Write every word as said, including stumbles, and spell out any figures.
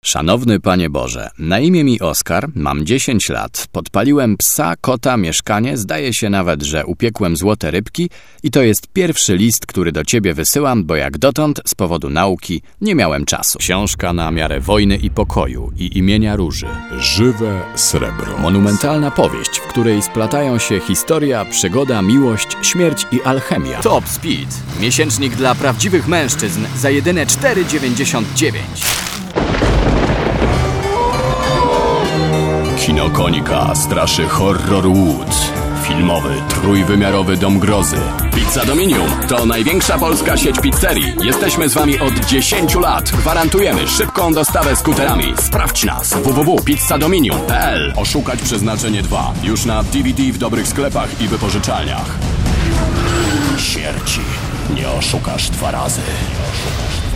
Szanowny Panie Boże, na imię mi Oskar, mam dziesięć lat, podpaliłem psa, kota, mieszkanie, zdaje się nawet, że upiekłem złote rybki i to jest pierwszy list, który do Ciebie wysyłam, bo jak dotąd z powodu nauki nie miałem czasu. Książka na miarę wojny i pokoju i imienia Róży. Żywe srebro. Monumentalna powieść, w której splatają się historia, przygoda, miłość, śmierć i alchemia. Top Speed. Miesięcznik dla prawdziwych mężczyzn za jedyne cztery dziewięćdziesiąt dziewięć. Kino Konika straszy Horror Woods. Filmowy, trójwymiarowy dom grozy. Pizza Dominium to największa polska sieć pizzerii. Jesteśmy z Wami od dziesięciu lat. Gwarantujemy szybką dostawę skuterami. Sprawdź nas w w w kropka pizzadominium kropka p l. Oszukać przeznaczenie dwa. Już na D V D w dobrych sklepach i wypożyczalniach. Śmierci nie oszukasz dwa razy. Nie oszukasz